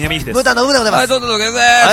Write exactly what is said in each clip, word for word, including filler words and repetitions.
みひです。 ムータンのムータンでございます。 はい、どうぞどうぞです。 はい。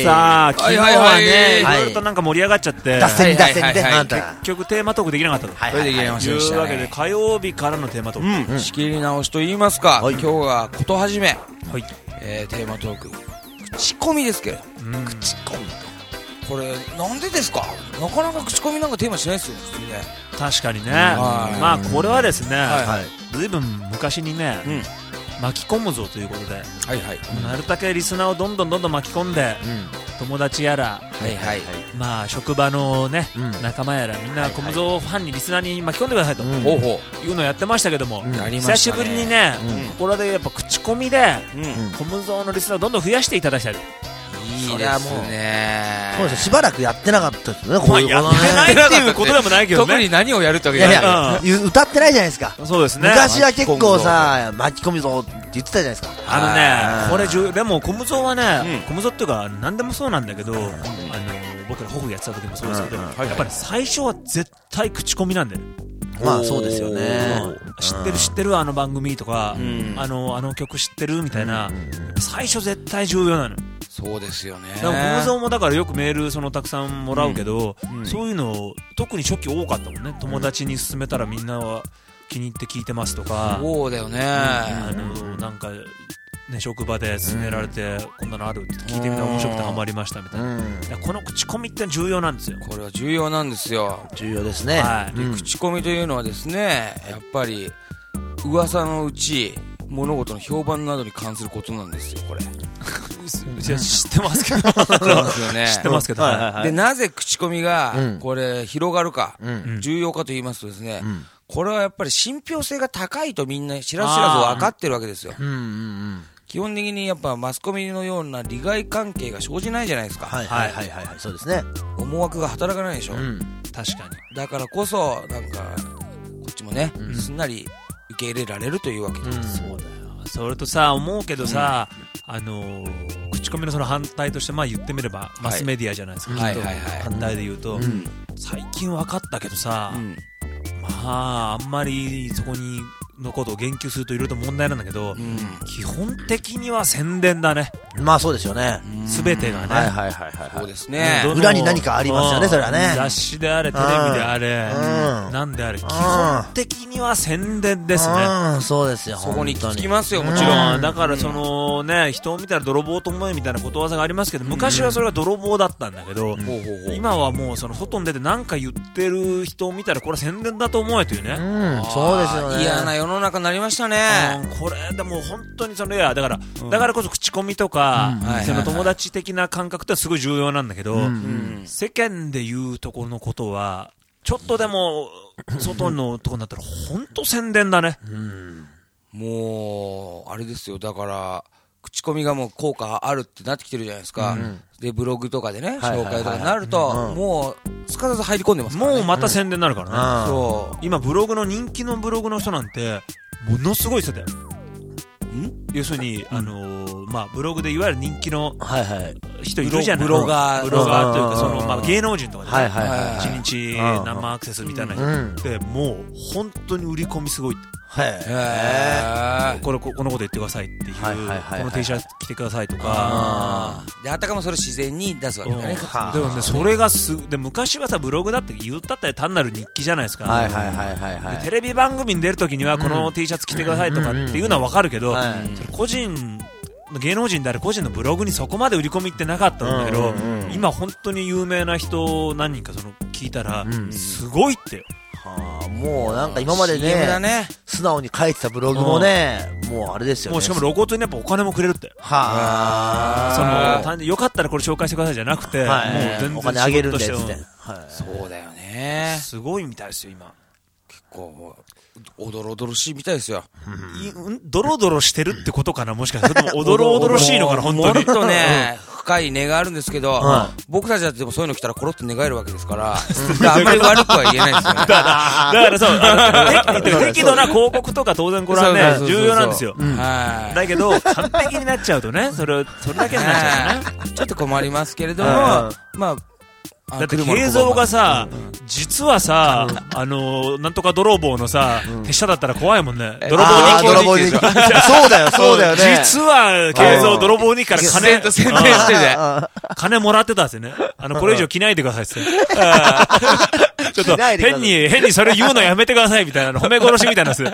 さあ、昨日はね、 はいいはいろいろとなんか盛り上がっちゃって、 脱線脱線で、 はいはいはいはいあんた。 結局テーマトークできなかったと。 はいそれできまとせんでしたね。 いうわけで、火曜日からのテーマトーク。 うん、仕切り直しと言いますか、 はい今日はことはじめ、 はい。 えー、テーマトーク、口コミですけど、 うん口コミ。 これ、なんでですか、なかなか口コミなんかテーマしないですよ、普通にね。 確かにね。 はいまあ、これはですね、 はいはい。 ずいぶん昔にね、 うん、 巻き込むぞということで、 はいはい。 なるだけリスナーをどんどんどんどん巻き込んで、 うん。 友達やら、 はいはい。 まあ、職場のね、 うん仲間やら、みんなコムゾファンにリスナーに巻き込んでくださいと。 うんほうほいうのをやってましたけども、 うんやりましたね久しぶりにね、 うんここでやっぱ口コミで、 う。うん。 コムゾーのリスナーをどんどん増やしていただきたい。 いいですね。 そうですよ、しばらくやってなかったですよね、こういうやってことね。 ないっていうことでもないけどね。 特に何をやるってわいやいけじゃない。 や、ゆ歌ってないじゃないですか。 そうですね。 昔は結構さ、巻き込みぞって言ってたじゃないですか。 あのね、これ重でもコムゾーはね、 うんコムゾーっていうか何でもそうなんだけど、あの僕らホフやってた時もそうですけど、 うんはいやっぱり最初は絶対口コミなんだよ。 まあそうですよね。 知ってる知ってるあの番組とか、 うんあのあの曲知ってるみたいな、最初絶対重要なの。 そうですよね。 だからコムゾーもだからよくメールそのたくさんもらうけど、 うんそういうのを特に初期多かったもんね。友達に勧めたらみんなは気に入って聞いてますとか、 そうだよね。 あのなんかね、職場で勧められて、こんなのあるって聞いてみたら面白くてハマりましたみたいな、 うん。 いやこの口コミって重要なんですよ。 これは重要なんですよ。 重要ですね。 はいうん口コミというのはですね、やっぱり噂のうち物事の評判などに関することなんですよ、これ。 いや知ってますけどそうですよね。 知ってますけど、 はいはいはいで、なぜ口コミがうんこれ広がるか、 うん。 重要かと言いますとですね、 うん。 これはやっぱり信憑性が高いとみんな知らず知らず分かってるわけですよ。 うん。うん。 基本的にやっぱマスコミのような利害関係が生じないじゃないですか。 はいはいはいはいはい。そうですね。 思惑が働かないでしょ。 うん。 確かに。 だからこそ、なんか、こっちもね、 うんすんなり受け入れられるというわけです。 うんそうだよ。それとさ、思うけどさ、あのー口コミのその反対として、まあ言ってみればマスメディアじゃないですか、 はいきっとはいはいはい反対で言うと、 うん。 最近分かったけどさ、 うんまああんまりそこにのことを言及するといろいろと問題なんだけど、 うん基本的には宣伝だね、 まあそうですよね。 全てがね。 はいはいはいはいそうはい。 ですね。 どの裏に何かありますよねうんそれはね雑誌であれテレビであれ、 うんなんであれ基本的には宣伝ですね。 うん、そうですよ。 そこに聞きまますよ、もちもちろん。 ろんだからそのね、人を見たら泥棒と思えみたいなことわざがありますけど、昔はそれが泥棒だったんだけど、 ほうほうほう。 今はもうその外に出て何か言ってる人を見たらこれは宣伝だと思えというね、 うん、そうですよね。 嫌な世の中になりましたね。 うんこれでも本当にそのいやだから、だからこそ口コミとか、 うんはいその友達的な感覚ってすごい重要なんだけど、 うんうん世間で言うところのことはちょっとでも外のとこになったら本当宣伝だね。 うん。 もう、あれですよ、だから、口コミがもう効果あるってなってきてるじゃないですか。で、ブログとかでね、 はいはいはい紹介とかになると、 うんもう、すかさず入り込んでますからね。 もうまた宣伝になるからね、 うんそ今ブログの人気のブログの人なんてものすごい人だよ。 ん要するに、あのーまあ、ブログでいわゆる人気のはいはい。 人いるじゃない。 ブロブロガーブロガーというか、 うんその、まあ、芸能人とかでね、 はいはいはい。 一日うん生アクセスみたいな人うん。 って、もう本当に売り込みすごいって。 はい。 う。へー。 これここのこと言ってくださいっていう、 はいはいはいはいこの T シャツ着てくださいとか。 あーで、あたかもそれ自然に出すわけだね。 はあでもね、それがすで昔はさ、ブログだって言ったって単なる日記じゃないですか。 はいはいはいはいはい。 でテレビ番組に出るときにはこの T シャツ着てくださいとかっていうのはわかるけど、 はいそれ個人芸能人である個人のブログにそこまで売り込みってなかったんだけど、 うんうんうん今本当に有名な人何人かその聞いたら、 んすごいってよ。 はあ、もうなんか今までシーエム だね、 ね。 素直に書いてたブログもね、もうあれですよね。 もうしかも露骨にやっぱお金もくれるって。 はそあ。 の単によかったらこれ紹介してくださいじゃなくて、 はいもう全然お金あげるんでっ仕事してつって。はい。 そうだよね。 すごいみたいですよ今。 こう、おどろおどろしいみたいですよ。 いうんドロドロしてるってことかな、もしかして。それともおどろおどろしいのかな、本当に。 もっとね、深い根があるんですけど、 は僕たちだってでもそういうの来たらコロッと寝返るわけですから、あんまり悪くは言えないですよね。 だからそう、あの適適度な広告とか当然これはね、 そうそうそうそう重要なんですよ。 はい。 だけど、完璧になっちゃうとね、それ、それだけになっちゃうよね。 ちょっと困りますけれども、 はまあ、 あだって車の映像がさ、実はさ、あのー、なんとか泥棒のさ、手下だったら怖いもんね。泥棒あーに泥棒に。そうだよ、そうだよね。 実は、映像泥棒にから金、 宣伝してて。 金もらってたんですよね。あの、これ以上着ないでくださいって。ちょっと、変に、変にそれ言うのやめてくださいみたいな、褒め殺しみたいなやつ。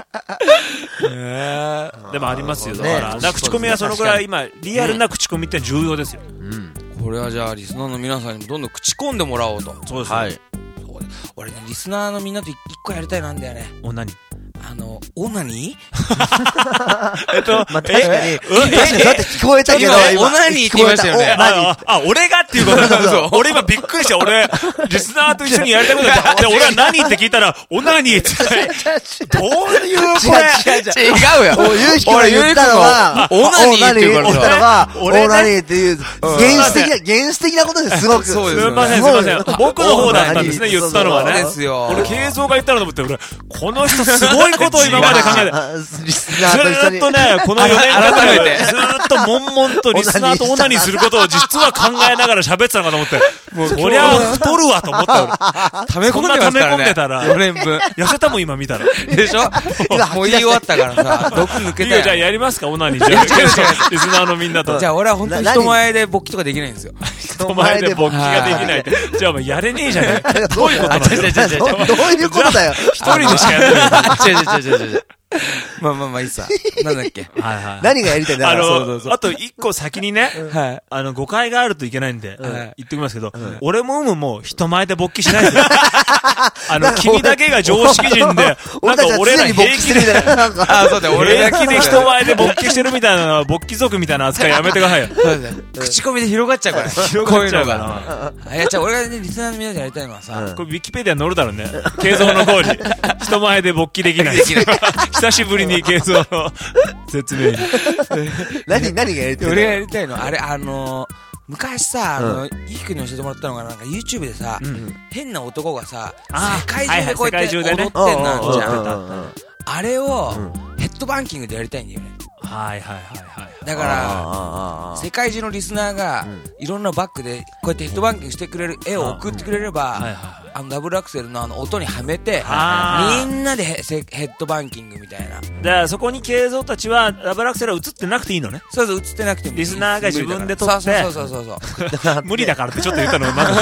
でもありますよ。だから、だから口コミはそのぐらい今、リアルな口コミって重要ですよ。 これはじゃあリスナーの皆さんにもどんどん口コんでもらおうと。 そうです。 はい。 俺ね、リスナーのみんなと一個やりたいなんだよね。 お、何あの、オナニえっと、 まあ、確かに、確かにえそうやって聞こえたけど、 今オナニーって言いましたよね聞こえたおあ、あ、俺がっていうことだ。そう。俺今びっくりした。俺、リスナーと一緒にやりたいことだ。で、俺は何って聞いたら、オナニーって。どういうこれ。 違う違う違う。 違うよ。 おゆうしきが言ったのは、 オナニーって言うからオナニーって言ったのは、オ俺ねナニーっていう、原始的な、原始的なことです、すごく。 そうですよねすみません、すみません。僕の方だったんですね、 オナニー言ったのはね。 そうですよ俺、慶三が言ったのと思って、俺、この人すごいことを今まで考えて。 あリスずナーと一緒に。 ーっとね、このよねんかん改めてずーっと悶々とリスナーとオナニーすることを実は考えながら喋ってたのかと思って、もうそりゃ太るわと思ったよ。 溜め込んでますからね。 そんな溜め込んでたらよねんぶん。 痩せたもん今見たら。 でしょもう言い終わったからさ、毒抜けいいよ、じゃあたよ。 やりますか、オナニー。じゃあ、リスナーのみんなと。 じゃあ俺は本当に人前で勃起とかできないんですよ。 人前で勃起ができないって。じゃあお前やれねえじゃねえ。どういうことなの？ 違う違う違う違うどどういうことだよ。 一人でしかやってない。 違う違う違う違う違う。まあまあまあいいさ。なんだっけ。 はいはい。 何がやりたいんだあろう。 の、あと一個先にね、 はい。 あの、誤解があるといけないんで、 はい言っておきますけど、俺もうむも人前で勃起しないですよ。あの、君だけが常識人で、なん俺か俺らたちは常に勃起してるみたいな。なんかあ、そうだよ、俺だけ平気で人前で勃起してるみたいなのは、勃起族みたいな扱いやめてくださいよ。 そうだよ口コミで広がっちゃうから。 広がっちゃうからこういうのが。いや、じゃあ俺がね、リスナーの皆さんやりたいのはさ、 これウィキペディア載るだろうね。慶三の号に。人前で勃起できない。久しぶりに慶三の説明に。 何、何がやりたい俺がやりたいのは、あれ、あのー、昔さ、あうの、ゆきくんに教えてもらったのが、なんか YouTube でさ、変な男がさ、 あ世界中でこうやって踊ってんのあるじゃん。あれを、ヘッドバンキングでやりたいんだよね。 はいはいはいはい。 だから、世界中のリスナーが、いろんなバックで、こうやってヘッドバンキングしてくれる絵を送ってくれれば、あの、ダブルアクセルのあの、音にはめて、みんなでヘッドバンキングみたいな。 だからそこに慶三たちは、ダブルアクセルは映ってなくていいのね。 そうそう、映ってなくてもいい。 リスナーが自分で撮ってそうそうそうそう。 無理だからってちょっと言ったの、まだ。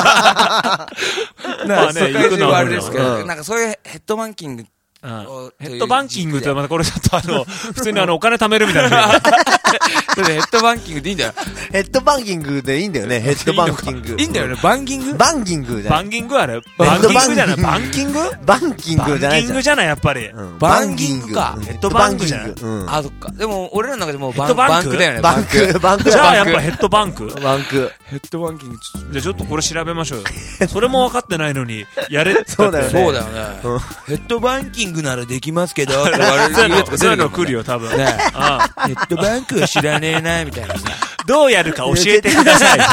まあね、 行くのはあれですけど、なんかそういうヘッドバンキング、 ヘッドバンキングってまたこれちょっとあの、普通にあの、お金貯めるみたいな。 ヘッドバンキングでいいんだよ。 ヘッドバンキングでいいんだよね、ヘッドバンキング。 いいんだよね、バンキングバンキングじゃない。 バンキングあれバンキングじゃないバンキングバンキングじゃないじゃん。 バンキングじゃないやっぱり。 バンキングか。 ヘッドバンクじゃないあ、そっか。でも、俺らの中でもうバンヘッドバンククだよね。 バンク、バンクじゃあだ。 やっぱヘッドバンクバンク。 ヘッドバンキング。 じゃあちょっとこれ調べましょうよ。それも分かってないのに、やれって。 そうだよねそうだよね。ヘッドバンキングならできますけど、って言われるそういうのやつがそういうの来る出てくるよ、多分。 ね。 ああヘッドバンクは知らねえな、みたいなさ。 どうやるか教えてください。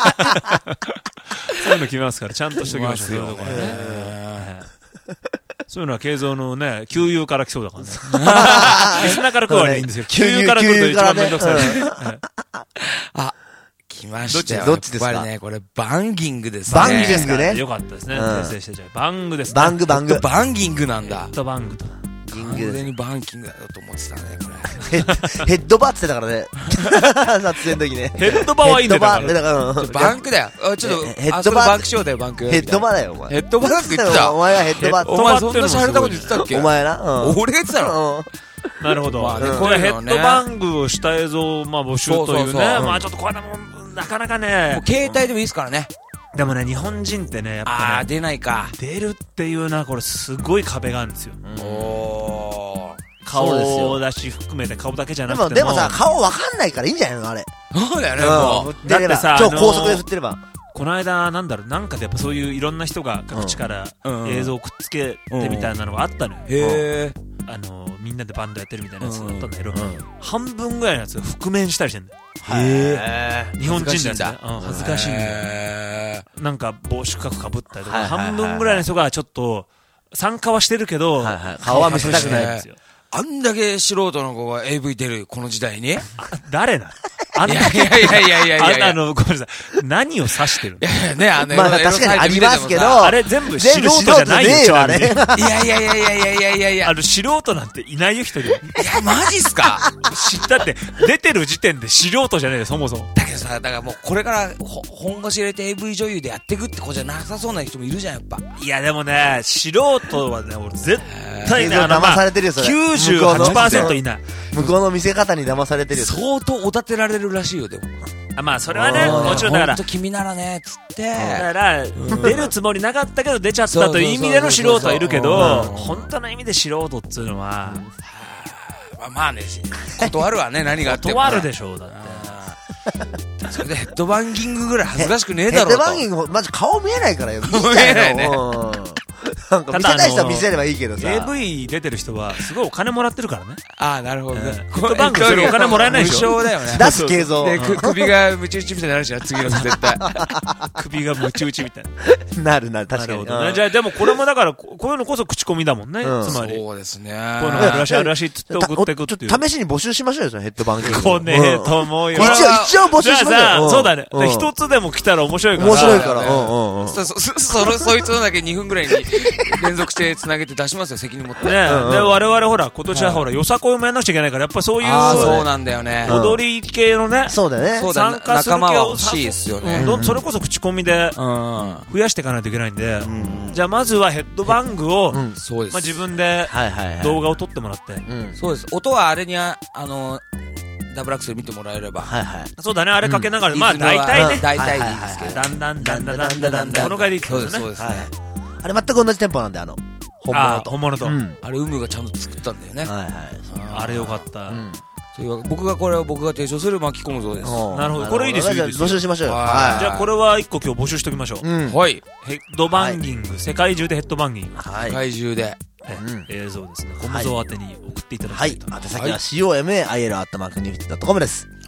そういうの決めますから、ちゃんとしときましょう。そういうとこねそういうのは慶三のね、給油から来そうだからね。リスナーから来るはいいんですよ。給油から来ると一番めんどくさい。 あ、来ましたよ。 どっちですかやっぱりね、これ、バンギングですね。 バンギングね。 よかったですね。 うん訂正してじゃあバングですね。 バング、バング。 バンギングなんだヘッ。ドバングと。 完全にバンキングだよと思ってたね、これ。 ヘッヘッドバーって言ってたからね。撮影の時ね。 ヘッドバはいいんだよ。 ヘッドバーだからうんバンクだよ。あちょっと、 ヘッドバーあそこバンクしようだよ、バンク。 ヘッドバーだよ、お前。 ヘッドバーって言ってた。 お前がヘッドバーお前そんな洒落たこと言ってたっけお前な。うん俺が言ってたのなるほど。 まあねここういうのねれヘッドバングをした映像をまあ募集というそうそうね。 そうまあちょっとこれでも、なかなかもねう。携帯でもいいですからね。 でもね、日本人ってね、やっあー、 ぱね、 出ないか。 出るっていうのはこれすごい壁があるんですよ。 おー。 顔出し含めて顔だけじゃでも、 なくても。 でもさ、顔わかんないからいいんじゃないのあれ。 そうだよね、もう。 だってさ超あのー高速で振ってれば。 この間、なんだろう、なんかでやっぱそういういろんな人が各地からうん映像をくっつけてみたいなのがあったのよ。 へー。 あのー、みんなでバンドやってるみたいなやつがあったんだけど、 うんうん半分ぐらいのやつが覆面したりしてんだよ。 へ日本人のやつね。うん恥ずかしいんだよ。 へなんか帽子深くかぶったりとか、 はいはいはい半分ぐらいの人がちょっと、参加はしてるけど、 はいはい顔は見せたくないんですよ。 あんだけ素人の子が エーブイ 出るこの時代に誰なあんな、 いやいやいやいやいやいやいや。 あの、ごめんなさい。何を指してるの？ いやね、あの、 まあ確かにありますけど、 あれ全部素人じゃないよ、 全部素人ねえよ、あれ。 いやいやいやいやいやいやいやいや。 あの、素人なんていないよ、一人。いや、マジっすか？ だって、出てる時点で素人じゃねえよ、そもそも。 だけどさ、だからもうこれから本腰入れて エーブイ 女優でやっていくって子じゃなさそうな人もいるじゃん、やっぱ。 いや、でもね、素人はね、俺絶対ね、 騙されてるよ、それ。 きゅうじゅうはちパーセント いない。 向こうの見せ方に騙されてるよ。 相当おだてられるらしいよ、でも。 あ、まあ、それはね、もちろんだから。 ほんと君ならね、つって。 だから、出るつもりなかったけど出ちゃったという意味での素人はいるけど、本当の意味で素人っつうのは、 まあね、断るわね、何があっても。 断るでしょう、だって。 それでヘッドバンギングぐらい恥ずかしくねえだろと。 ヘッドバンギング、マジ顔見えないからよ。 見えないね。 なんか見せたい人は見せればいいけどさ。 エーブイ 出てる人はすごいお金もらってるからね。 ああ、なるほどね。 ヘッドバングするお金もらえないでしょ。 無償だよね。 出す継続。 で、首がムチ打ちみたいになるじゃん、次の絶対。 首がムチ打ちみたいな。 なるなる、確かに。 なるほどね。じゃあでもこれもだから、こういうのこそ口コミだもんね。つまり。 そうですね。 こういうのあるらしいあるらしいっつって送ってくっていう。 試しに募集しましょうよ、そのヘッドバンギング。 こねえと思うよ。 一応、一応募集しましょう。 そうだね。一つでも来たら面白いから。 面白いから。 そ、そ、そ、そいつのだけにふんぐらいに連続して繋げて出しますよ、責任持って。 ね。で、我々ほら、今年はほら、よさこいもやんなくちゃいけないから、やっぱそういう。 ああ、そうなんだよね。 踊り系のね。 そうだね。 参加する仲間は欲しいですよね。 それこそ口コミで増やしていかないといけないんで、じゃあまずはヘッドバングを、まあ自分で動画を撮ってもらって。 そうです。音はあれにあ、あの、ダブルアクセル見てもらえれば。 はいはい。 そうだね、あれかけながら、まあ大体ね。 大体でいいですけど。 だんだんだんだんだんだんだんだん。この回でいいですね。 そうですね。 あれ全く同じテンポなんで、あの、 本物と。本物と。 あれ、ウムがちゃんと作ったんだよね。 はいはい。 あれよかった。 僕がこれを僕が提唱する巻き込むぞです。 なるほど。これいいですよ。 募集しましょうよ。 じゃあこれは一個今日募集しておきましょう。 はい。 ヘッドバンギング。世界中でヘッドバンギング。 世界中で。 映像ですね。コムゾー宛てに送っていただきたいと。 はい。宛先は コムアットマークニフティドットコム です。